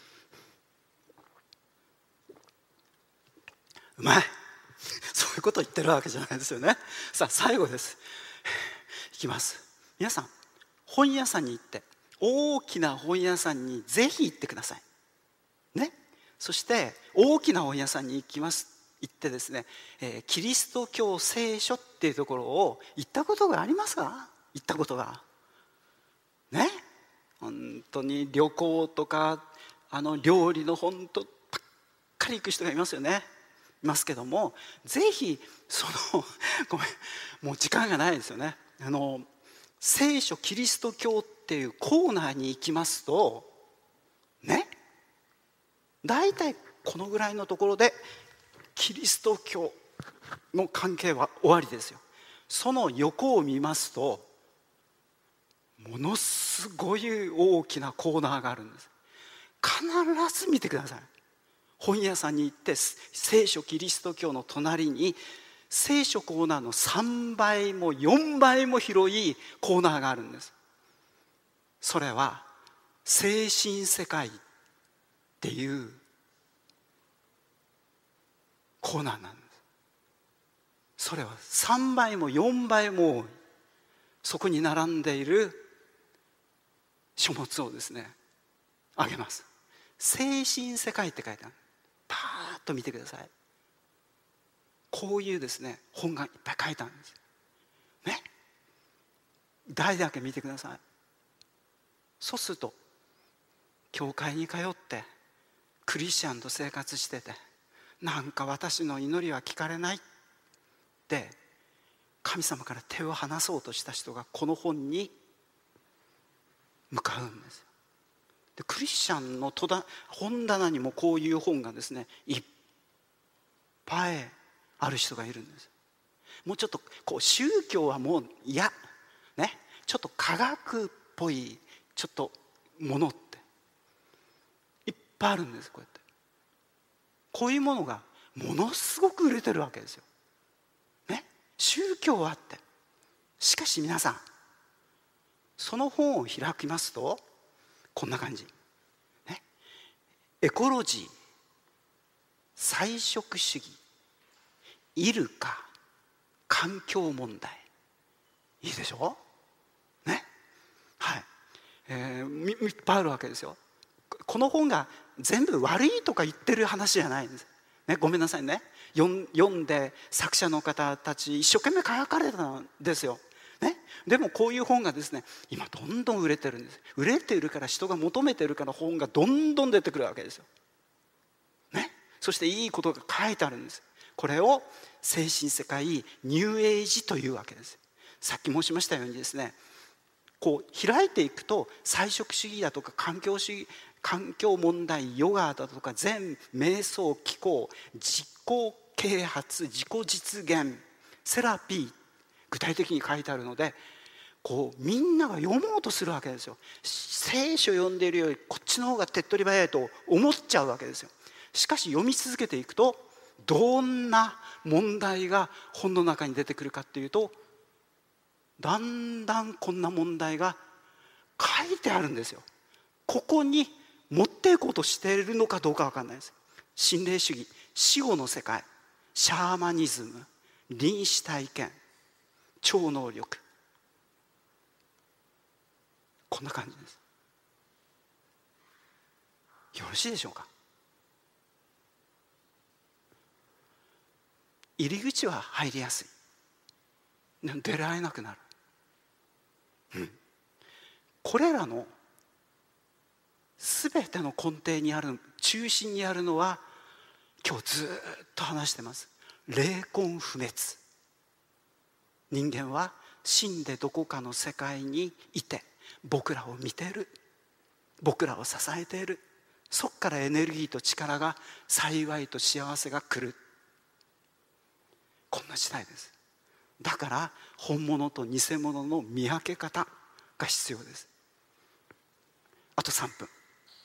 うまいそういうことを言ってるわけじゃないですよね。さあ最後です。いきます。皆さん本屋さんに行って、大きな本屋さんにぜひ行ってくださいね。そして大きな本屋さんに行ってですね、キリスト教聖書っていうところを行ったことがありますか？行ったことがね。本当に旅行とか料理の本当ばっかり行く人がいますよね。いますけども、ぜひごめん、もう時間がないですよね。聖書キリスト教っていうコーナーに行きますとね、大体このぐらいのところでキリスト教の関係は終わりですよ。その横を見ますとものすごい大きなコーナーがあるんです。必ず見てください。本屋さんに行って聖書キリスト教の隣に聖書コーナーの3倍も4倍も広いコーナーがあるんです。それは精神世界っていうコーナーなんです。それは3倍も4倍も多い、そこに並んでいる書物をですねあげます。精神世界って書いてある。パーッと見てください。こういうですね本がいっぱい書いてあるんですね。題だけ見てください。そうすると教会に通ってクリスチャンと生活してて、なんか私の祈りは聞かれないって神様から手を離そうとした人がこの本に向かうんです。でクリスチャンの本棚にもこういう本がですねいっぱいある人がいるんです。もうちょっと宗教はもう嫌ね、ちょっと科学っぽいちょっとものっていっぱいあるんです。こうやってこういうものがものすごく売れてるわけですよね。宗教はあって、しかし皆さんその本を開きますとこんな感じ、ね、エコロジー、菜食主義、イルカ、環境問題、いいでしょね。はい、いっぱいあるわけですよ。この本が全部悪いとか言ってる話じゃないんです、ね、ごめんなさいね。読んで作者の方たち一生懸命書かれたんですよ、ね、でもこういう本がですね今どんどん売れてるんです。売れているから人が求めてるから本がどんどん出てくるわけですよ、ね、そしていいことが書いてあるんです。これを精神世界ニューエイジというわけです。さっき申しましたようにですね、こう開いていくと菜食主義だとか環境主義、環境問題、ヨガだとか禅、瞑想、気候、自己啓発、自己実現、セラピー、具体的に書いてあるので、こうみんなが読もうとするわけですよ。聖書読んでいるよりこっちの方が手っ取り早いと思っちゃうわけですよ。しかし読み続けていくとどんな問題が本の中に出てくるかっていうと、だんだんこんな問題が書いてあるんですよ。ここに持っていこうとしているのかどうか分かんないです。心霊主義、死後の世界、シャーマニズム、臨死体験、超能力、こんな感じです。よろしいでしょうか。入り口は入りやすい、出られなくなる、これらの全ての根底にある、中心にあるのは今日ずっと話してます霊魂不滅。 人間は死んでどこかの世界にいて僕らを見ている、僕らを支えている。そこからエネルギーと力が、幸いと幸せが来る。こんな時代です。だから本物と偽物の見分け方が必要です。あと3分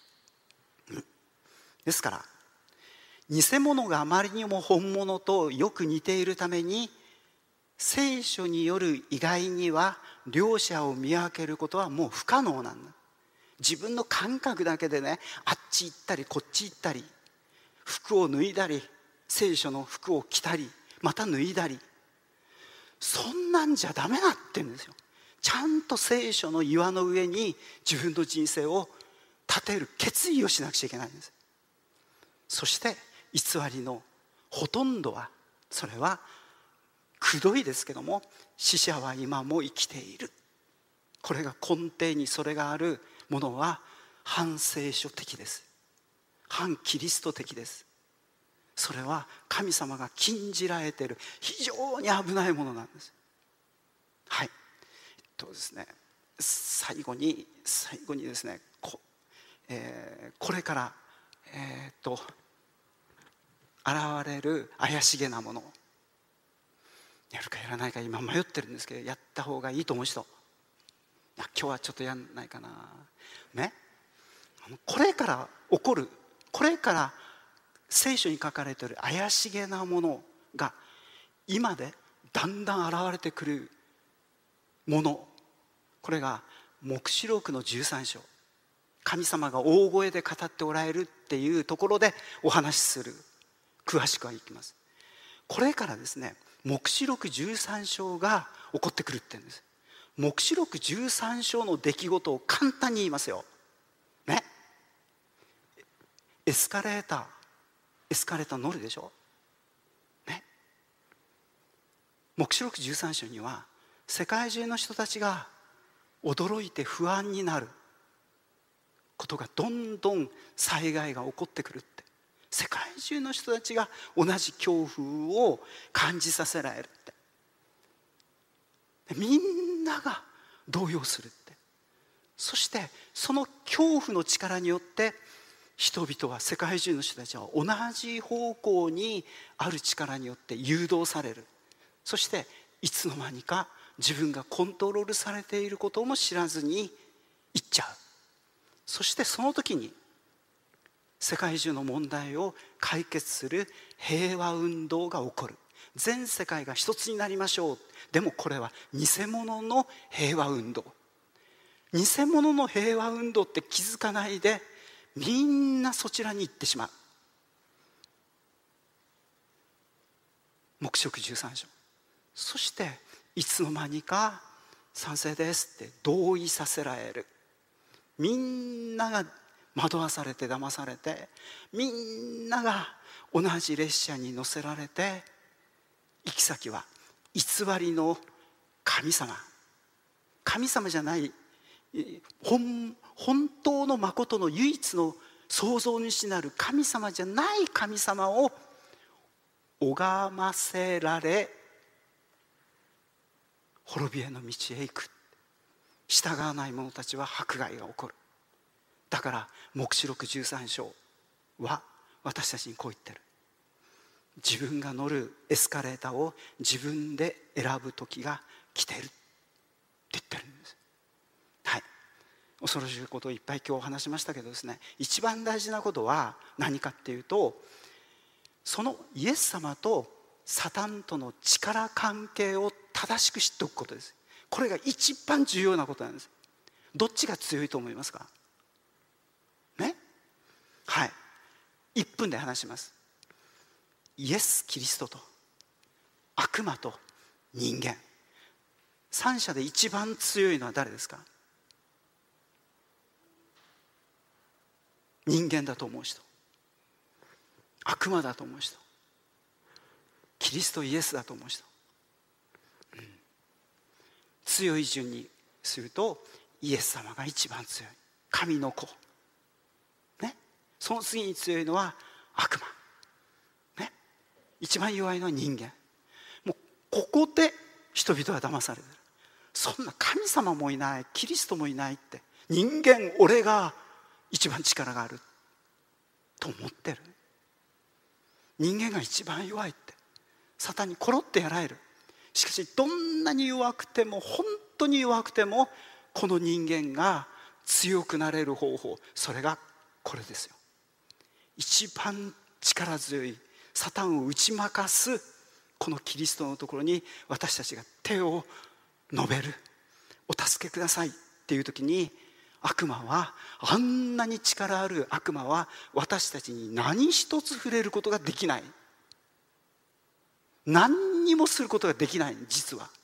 ですから、偽物があまりにも本物とよく似ているために、聖書による意外には両者を見分けることはもう不可能なんだ。自分の感覚だけでね、あっち行ったりこっち行ったり、服を脱いだり、聖書の服を着たりまた脱いだり、そんなんじゃダメだって言うんですよ。ちゃんと聖書の岩の上に自分の人生を立てる決意をしなくちゃいけないんです。そして偽りのほとんどは、それはくどいですけども、死者は今も生きている、これが根底にそれがあるものは反聖書的です。反キリスト的です。それは神様が禁じられている非常に危ないものなんです。はい、ですね、最後にですね、これから現れる怪しげなもの、やるかやらないか今迷ってるんですけど、やった方がいいと思う人、今日はちょっとやんないかなね。これから起こる、これから聖書に書かれている怪しげなものが今でだんだん現れてくるもの、これが黙示録の13章、神様が大声で語っておられるっていうところでお話しする。詳しくはいきます。これからですね、黙示録13章が起こってくるって言うんです。黙示録13章の出来事を簡単に言いますよね。エスカレーター乗るでしょね。黙示録13章には世界中の人たちが驚いて不安になることが、どんどん災害が起こってくるって、世界中の人たちが同じ恐怖を感じさせられるって、みんなが動揺するって、そしてその恐怖の力によって人々は、世界中の人たちは同じ方向にある力によって誘導される。そしていつの間にか自分がコントロールされていることも知らずに行っちゃう。そしてその時に世界中の問題を解決する平和運動が起こる。全世界が一つになりましょう。でもこれは偽物の平和運動。偽物の平和運動って気づかないでみんなそちらに行ってしまう。黙示録13章。そしていつの間にか賛成ですって同意させられる。みんなが惑わされて騙されて、みんなが同じ列車に乗せられて、行き先は偽りの神様じゃない、本当の誠の唯一の創造主なる神様じゃない神様を拝ませられ、滅びへの道へ行く。従わない者たちは迫害が起こる。だから黙示録13章は私たちにこう言ってる。自分が乗るエスカレーターを自分で選ぶ時が来てるって言ってるんです。はい、恐ろしいことをいっぱい今日話しましたけどですね、一番大事なことは何かっていうと、そのイエス様とサタンとの力関係を正しく知っておくことです。これが一番重要なことなんです。どっちが強いと思いますかね。はい、1分で話します。イエス・キリストと悪魔と人間、三者で一番強いのは誰ですか？人間だと思う人、悪魔だと思う人、キリストイエスだと思う人、強い順にするとイエス様が一番強い、神の子ね。その次に強いのは悪魔ね。一番弱いのは人間。もうここで人々は騙されてる。そんな神様もいない、キリストもいないって、人間俺が一番力があると思ってる。人間が一番弱いって、サタンにコロってやられる。しかしどんなに弱くても、本当に弱くても、この人間が強くなれる方法、それがこれですよ。一番力強いサタンを打ち負かすこのキリストのところに私たちが手を伸べる。お助けくださいっていう時に、悪魔は、あんなに力ある悪魔は私たちに何一つ触れることができない。何にもすることができない。実は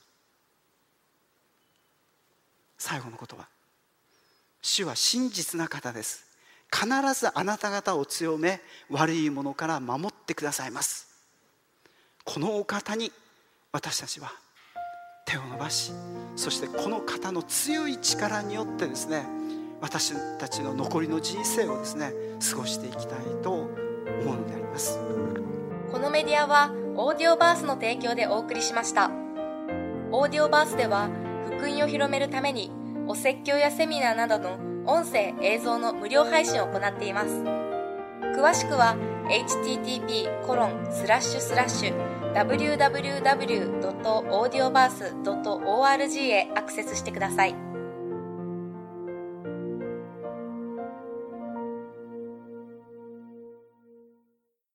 最後の言葉、主は真実な方です。必ずあなた方を強め、悪いものから守ってくださいます。このお方に私たちは手を伸ばし、そしてこの方の強い力によってですね、私たちの残りの人生をですね、過ごしていきたいと思うのであります。 このメディアはオーディオバースの提供でお送りしました。オーディオバースでは福音を広めるためにお説教やセミナーなどの音声映像の無料配信を行っています。詳しくは http://www.audioverse.org へアクセスしてください。